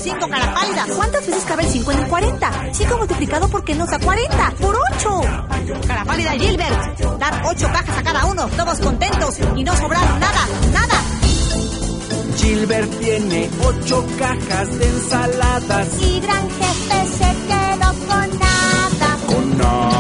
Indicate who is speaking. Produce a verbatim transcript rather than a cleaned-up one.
Speaker 1: cinco, cara pálida.
Speaker 2: ¿Cuántas veces cabe el cinco en el cuarenta? cinco multiplicado por qué nos da cuarenta. ¡Por ocho!
Speaker 1: Cara pálida, Gilbert. Dar ocho cajas a cada uno, todos contentos y no sobraron nada, nada.
Speaker 3: Gilbert tiene ocho cajas de ensaladas.
Speaker 2: Y gran jefe se quedó con nada.
Speaker 3: Con nada.